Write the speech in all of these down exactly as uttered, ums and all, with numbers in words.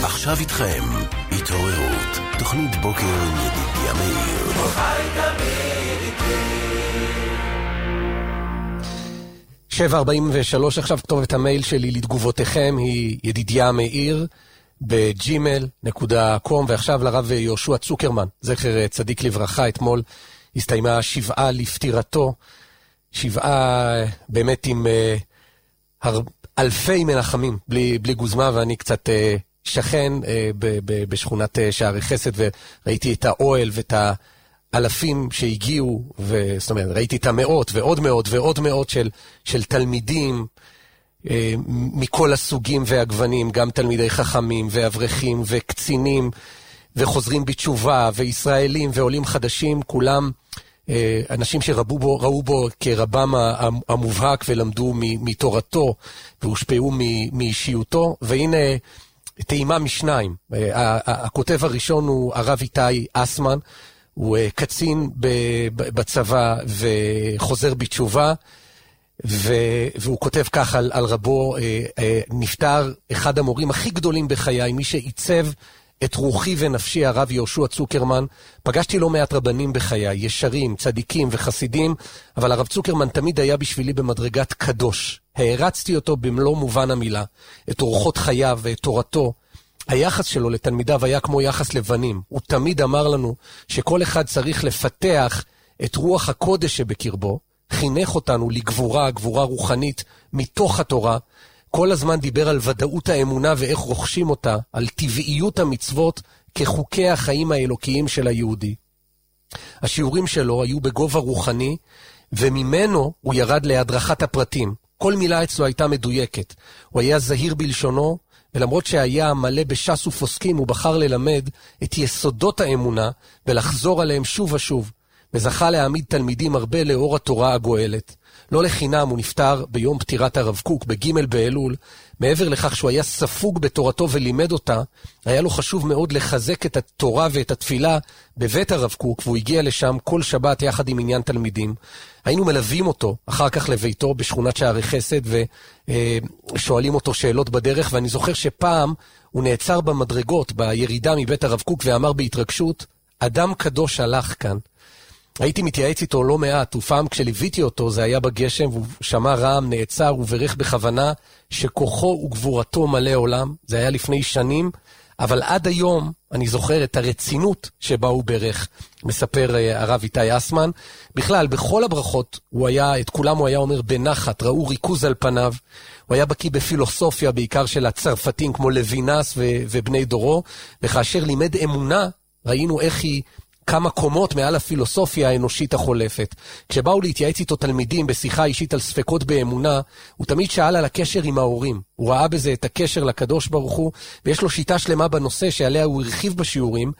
עכשיו איתכם, התעוררות, תוכנית בוקר עם ידידיה מאיר. שבע ארבעים ושלוש, עכשיו כתובת המייל שלי לתגובותיכם היא ידידיה מאיר בג'ימייל נקודה קום, ועכשיו לרב יהושע צוקרמן, זכר צדיק לברכה. אתמול הסתיימה שבעה לפטירתו, שבעה באמת עם uh, הר... אלפי מנחמים, בלי, בלי גוזמה, ואני קצת uh, שכן uh, ב, ב, בשכונת uh, שערי חסד, וראיתי את האוהל ואת האלפים שהגיעו, ו, זאת אומרת, ראיתי את המאות ועוד מאות ועוד מאות של, של תלמידים uh, מכל הסוגים והגוונים, גם תלמידי חכמים ואברכים וקצינים וחוזרים בתשובה וישראלים ועולים חדשים, כולם אנשים שראו בו, ראו בו כרבם המובהק ולמדו מתורתו והושפעו מאישיותו. והנה טעימה משניים. הכותב הראשון הוא הרב איתי אסמן, הוא קצין בצבא וחוזר בתשובה, והוא כותב כך על, על רבו: נפטר אחד המורים הכי גדולים בחיי, מי שעיצב את רוחי ונפשי, הרב יהושע צוקרמן. פגשתי לא מעט רבנים בחיי, ישרים, צדיקים וחסידים, אבל הרב צוקרמן תמיד היה בשבילי במדרגת קדוש. הערצתי אותו במלוא מובן המילה, את אורחות חייו ואת תורתו. היחס שלו לתלמידיו היה כמו יחס לבנים. הוא תמיד אמר לנו שכל אחד צריך לפתח את רוח הקודש שבקרבו, חינך אותנו לגבורה, גבורה רוחנית מתוך התורה. כל הזמן דיבר על ודאות האמונה ואיך רוכשים אותה, על טבעיות המצוות כחוקי החיים האלוקיים של היהודי. השיעורים שלו היו בגובה רוחני, וממנו הוא ירד להדרכת הפרטים. כל מילה אצלו הייתה מדויקת. הוא היה זהיר בלשונו, ולמרות שהיה מלא בש"ס ופוסקים, הוא בחר ללמד את יסודות האמונה ולחזור עליהם שוב ושוב, וזכה להעמיד תלמידים הרבה לאור התורה הגואלת. לא לחינם הוא נפטר ביום פטירת הרב קוק בג' באלול. מעבר לכך שהוא היה ספוג בתורתו ולימד אותה, היה לו חשוב מאוד לחזק את התורה ואת התפילה בבית הרב קוק, והוא הגיע לשם כל שבת יחד עם עניין תלמידים. היינו מלווים אותו אחר כך לביתו בשכונת שערי חסד ושואלים אותו שאלות בדרך, ואני זוכר שפעם הוא נעצר במדרגות בירידה מבית הרב קוק ואמר בהתרגשות: אדם קדוש הלך כאן. הייתי מתייעץ איתו לא מעט, ופעם כשליוויתי אותו זה היה בגשם, והוא שמע רעם, נעצר וברך בכוונה שכוחו וגבורתו מלא עולם. זה היה לפני שנים, אבל עד היום אני זוכר את הרצינות שבה הוא ברך. מספר הרב איתי אסמן. בכלל, בכל הברכות הוא היה, את כולם הוא היה אומר בנחת, ראו ריכוז על פניו. הוא היה בקיא בפילוסופיה, בעיקר של הצרפתים כמו לוינס ו- ובני דורו, וכאשר לימד אמונה, ראינו איך היא כמה קומות מעל הפילוסופיה האנושית החולפת. כשבאו להתייעץ איתו תלמידים בשיחה אישית על ספקות באמונה, הוא תמיד שאל על הקשר עם ההורים. הוא ראה בזה את הקשר לקדוש ברוך הוא, ויש לו שיטה שלמה בנושא שעליה הוא הרחיב בשיעורים,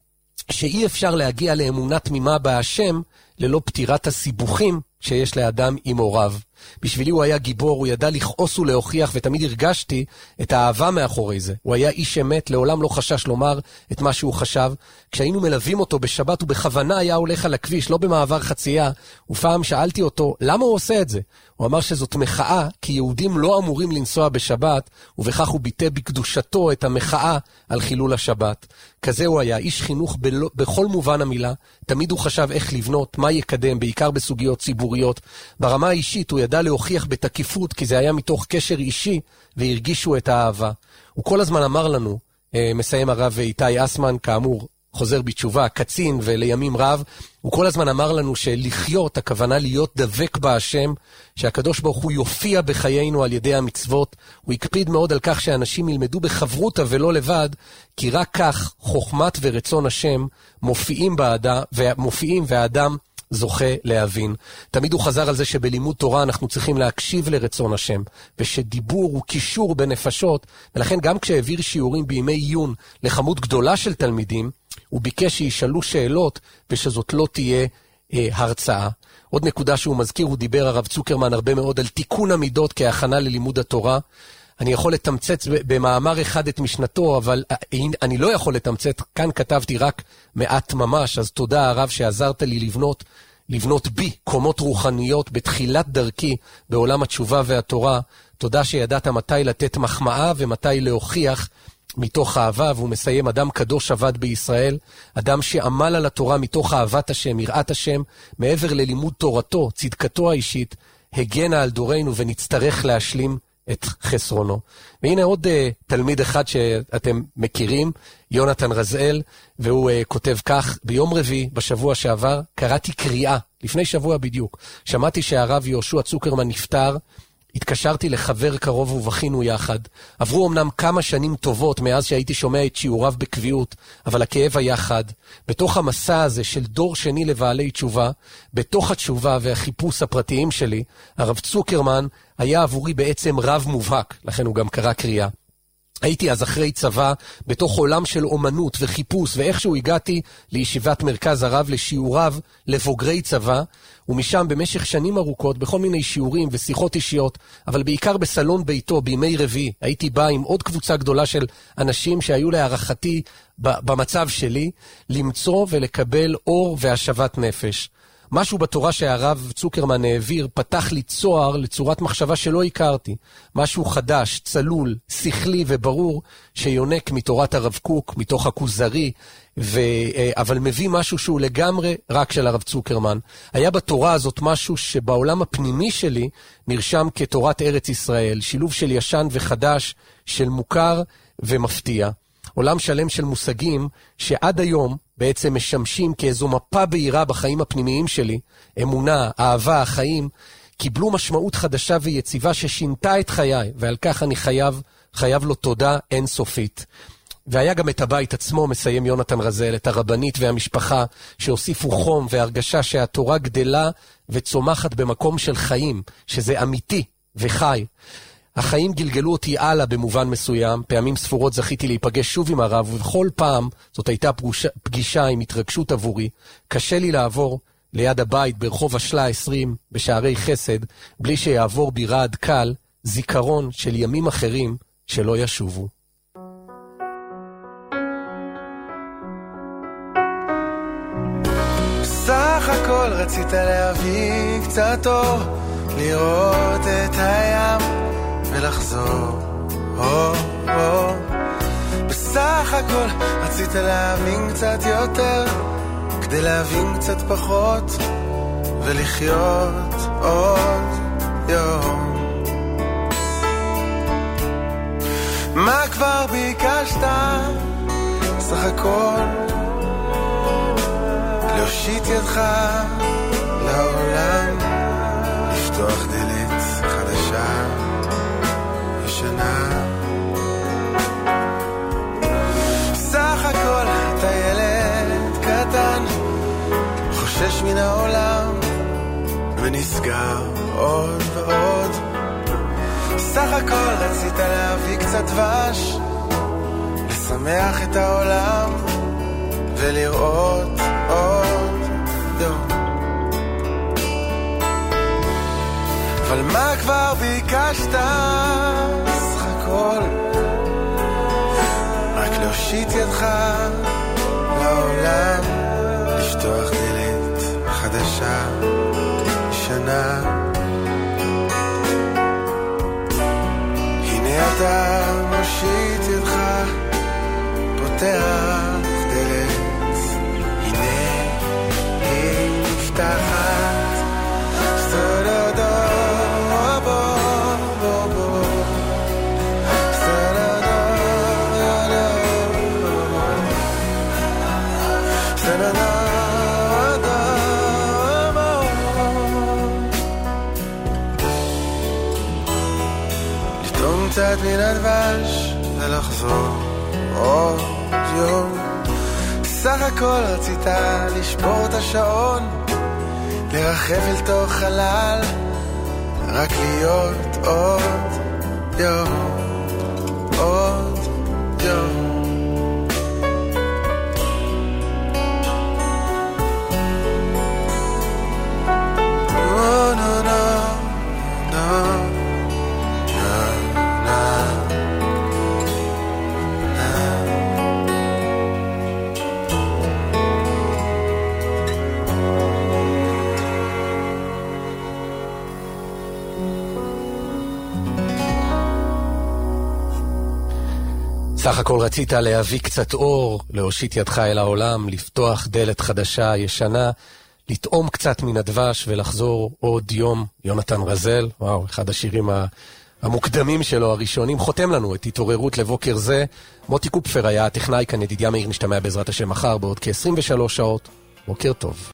שאי אפשר להגיע לאמונה תמימה בהשם ללא פתירת הסיבוכים שיש לאדם עם הוריו. בשבילי הוא היה גיבור, הוא ידע לכעוס ולהוכיח, ותמיד הרגשתי את האהבה מאחורי זה. הוא היה איש אמת, לעולם לא חשש לומר את מה שהוא חשב. כשהיינו מלווים אותו בשבת, הוא בכוונה היה הולך על הכביש, לא במעבר חצייה, ופעם שאלתי אותו, למה הוא עושה את זה? הוא אמר שזאת מחאה, כי יהודים לא אמורים לנסוע בשבת, ובכך הוא ביטא בקדושתו את המחאה על חילול השבת. כזה הוא היה, איש חינוך בלא, בכל מובן המילה. תמיד הוא חשב איך לבנות, מה יקדם, בעיקר בסוגיות ציבוריות. ברמה האישית הוא ידע להוכיח בתקיפות, כי זה היה מתוך קשר אישי, והרגישו את האהבה. הוא כל הזמן אמר לנו, מסיים הרב איתי אסמן, כאמור, חוזר בתשובה, קצין ולימים רב, הוא כל הזמן אמר לנו שלחיות, הכוונה להיות דבק בהשם, שהקדוש ברוך הוא יופיע בחיינו על ידי המצוות. הוא הקפיד מאוד על כך שאנשים ילמדו בחברותה ולא לבד, כי רק כך חוכמת ורצון השם מופיעים באדם, ומופיעים והאדם זוכה להבין. תמיד הוא חזר על זה שבלימוד תורה אנחנו צריכים להקשיב לרצון השם, ושדיבור הוא קישור בנפשות, ולכן גם כשהעביר שיעורים בימי עיון לחמות גדולה של תלמידים, הוא ביקש שישאלו שאלות ושזאת לא תהיה אה, הרצאה. עוד נקודה שהוא מזכיר, הוא דיבר הרב צוקרמן הרבה מאוד על תיקון המידות כהכנה ללימוד התורה. אני יכול לתמצת במאמר אחד את משנתו, אבל אני לא יכול לתמצת, כאן כתבתי רק מעט ממש, אז תודה הרב שעזרת לי לבנות, לבנות בי קומות רוחניות בתחילת דרכי בעולם התשובה והתורה. תודה שידעת מתי לתת מחמאה ומתי להוכיח מתוך אהבה, והוא מסיים, אדם קדוש עבד בישראל, אדם שעמל על התורה מתוך אהבת השם, יראת השם, מעבר ללימוד תורתו, צדקתו האישית, הגנה על דורנו ונצטרך להשלים את חסרונו. והנה עוד uh, תלמיד אחד שאתם מכירים, יונתן רזאל, והוא uh, כותב כך, ביום רביעי בשבוע שעבר קראתי קריאה, לפני שבוע בדיוק, שמעתי שהרב יהושע צוקרמן נפטר, התקשרתי לחבר קרוב ובכינו יחד. עברו אמנם כמה שנים טובות מאז שהייתי שומע את שיעוריו בקביעות, אבל הכאב היה חד. בתוך המסע הזה של דור שני לבעלי תשובה, בתוך התשובה והחיפוש הפרטיים שלי, הרב צוקרמן היה עבורי בעצם רב מובהק, לכן הוא גם קרא קריאה. הייתי אז אחרי צבא בתוך עולם של אומנות וחיפוש, ואיכשהו הגעתי לישיבת מרכז הרב לשיעוריו לבוגרי צבא, ומשם במשך שנים ארוכות בכל מיני שיעורים ושיחות אישיות, אבל בעיקר בסלון ביתו בימי רביעי, הייתי בא עם עוד קבוצה גדולה של אנשים שהיו להערכתי במצב שלי, למצוא ולקבל אור והשבת נפש. משהו בתורה שהרב צוקרמן העביר פתח לי צוהר לצורת מחשבה שלא הכרתי. משהו חדש, צלול, שכלי וברור שיונק מתורת הרב קוק, מתוך הכוזרי, ו... אבל מביא משהו שהוא לגמרי רק של הרב צוקרמן. היה בתורה הזאת משהו שבעולם הפנימי שלי נרשם כתורת ארץ ישראל, שילוב של ישן וחדש, של מוכר ומפתיע. עולם שלם של מושגים שעד היום בעצם משמשים כאיזו מפה בהירה בחיים הפנימיים שלי, אמונה, אהבה, החיים, קיבלו משמעות חדשה ויציבה ששינתה את חיי, ועל כך אני חייב, חייב לו תודה אינסופית. והיה גם את הבית עצמו, מסיים יונתן רזאל, את הרבנית והמשפחה, שהוסיפו חום והרגשה שהתורה גדלה וצומחת במקום של חיים, שזה אמיתי וחי. החיים גלגלו אותי הלאה במובן מסוים, פעמים ספורות זכיתי להיפגש שוב עם הרב, ובכל פעם זאת הייתה פגושה, פגישה עם התרגשות עבורי. קשה לי לעבור ליד הבית ברחוב השלה עשרים בשערי חסד, בלי שיעבור בירעד קל, זיכרון של ימים אחרים שלא ישובו. סך הכל רצית להביא קצת אור, לראות את הים ולחזור, או, או. בסך הכל רצית להבין קצת יותר, כדי להבין קצת פחות, ולחיות עוד יום. מה כבר ביקשת? סך הכל להושיט ידך לעולם, לפתוח דלת חדשה ישנה. סך הכל אתה ילד קטן, חושש מן העולם ונסגר עוד ועוד. סך הכל רצית להביא קצת דבש, לשמח את העולם ולראות עוד יום. אבל מה כבר ביקשת? סך הכל רק להושיט ידך לעולם, לפתוח דלת חדשה שנה. הנה אתה מושיט ידך, פותח דלת, הנה היא נפתחת. סודודו קצת מן הדבש ולחזור עוד יום. סך הכל רצית לשבור את השעון, לרחב אל תוך חלל, רק להיות עוד יום, עוד יום. Oh, no, no, no. סך הכל רצית להביא קצת אור, להושיט ידך אל העולם, לפתוח דלת חדשה, ישנה, לטעום קצת מן הדבש ולחזור עוד יום. יונתן רזל, וואו, אחד השירים המוקדמים שלו, הראשונים, חותם לנו את התעוררות לבוקר זה. מוטי קופפר היה הטכנאי, כאן ידידיה מאיר, נשתמע בעזרת השם מחר בעוד כ-עשרים ושלוש שעות. בוקר טוב.